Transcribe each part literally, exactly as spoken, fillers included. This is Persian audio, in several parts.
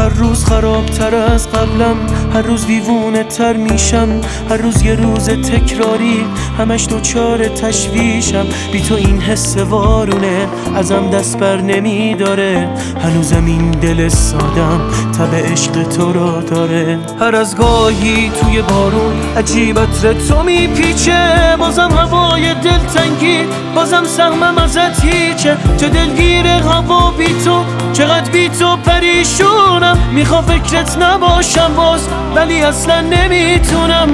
هر روز خرابتر از قبلم، هر روز دیوونه تر میشم، هر روز یه روز تکراری، همش دوچار تشویشم. بی تو این حس وارونه ازم دست بر نمیداره، هنوزم این دل سادم تب عشق تو رو داره. هر از گاهی توی بارون عجیب عطر تو میپیچه، بازم هوای دلتنگی، بازم سهمم ازت هیچه. چه دلگیر هوا بی تو، چقدر بی تو پریشونم. میخوام فکرت نباشم باز، ولی اصلا نمیتونم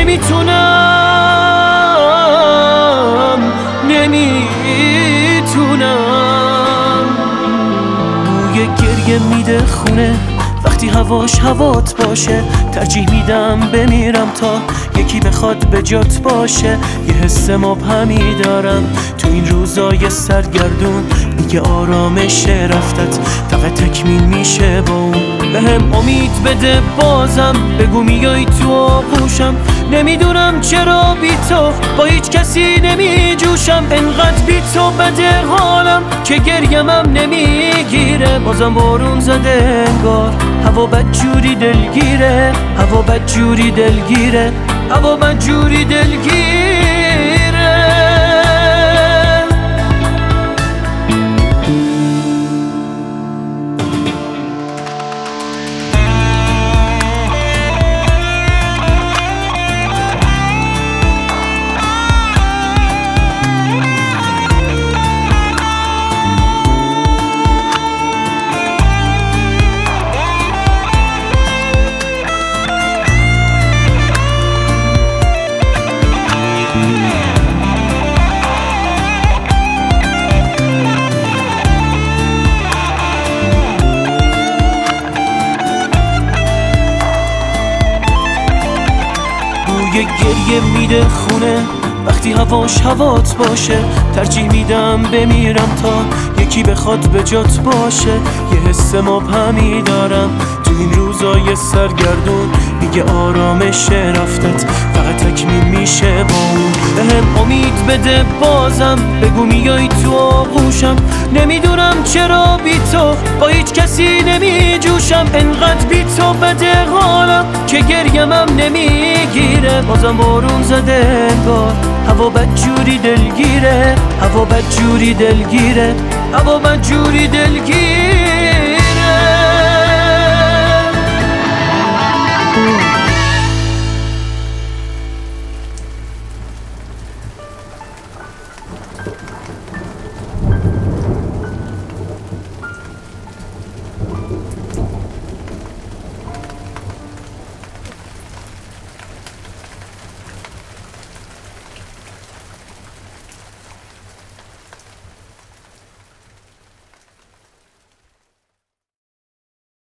نمیتونم نمیتونم. بوی گریه میده خونه وقتی هواش هوات باشه، ترجیح میدم بمیرم تا یکی بخواد به جات باشه. یه حس مبهمی دارم تو این روزای سرگردون، میگه آرامش رفتت فقط تکمیل میشه با اون. به هم امید بده بازم، بگو میای تو آغوشم. نمیدونم چرا بی تو با هیچ کسی نمی جوشم، انقدر بی تو بده حالم که گریمم نمیگیره. بازم بارون زده انگار، هوا بدجوری دلگیره، هوا بدجوری دلگیره، هوا بدجوری دلگیره. یه گریه میده خونه وقتی هواش هوات باشه، ترجیح میدم بمیرم تا یکی بخواد به جات باشه. یه حس مبهمی دارم تو این روزای سرگردون، میگه آرامش رفتت فقط تکمیل میشه با اون. به هم امید بده بازم، بگو میای تو آغوشم. نمیدونم چرا بی تو با هیچ کسی نمی جوشم، انقدر بی تو بده حالم که گریمم نمیگیره. بازم بارون زده انگار، هوا بدجوری دلگیره، هوا بدجوری دلگیره، هوا بدجوری دلگیره.